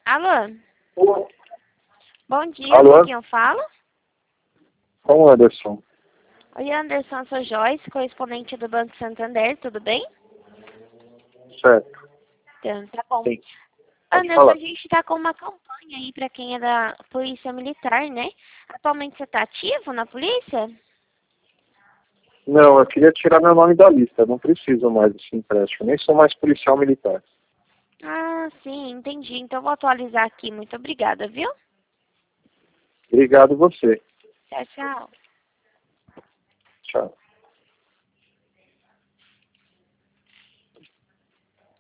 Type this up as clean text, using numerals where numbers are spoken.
Alô? Bom dia, Alô? com quem eu falo? Com o Anderson. Oi, Anderson, sou Joyce, correspondente do Banco Santander, tudo bem? Certo. Então, tá bom. Sim. Pode Anderson, falar. a gente tá com uma campanha aí pra quem é da Polícia Militar, né? Atualmente você tá ativo na polícia? Não, eu queria tirar meu nome da lista. Eu não preciso mais desse empréstimo. Nem sou mais policial militar. Ah, sim, entendi. Então eu vou atualizar aqui. Muito obrigada, viu? Obrigado você. Tchau, tchau. Tchau.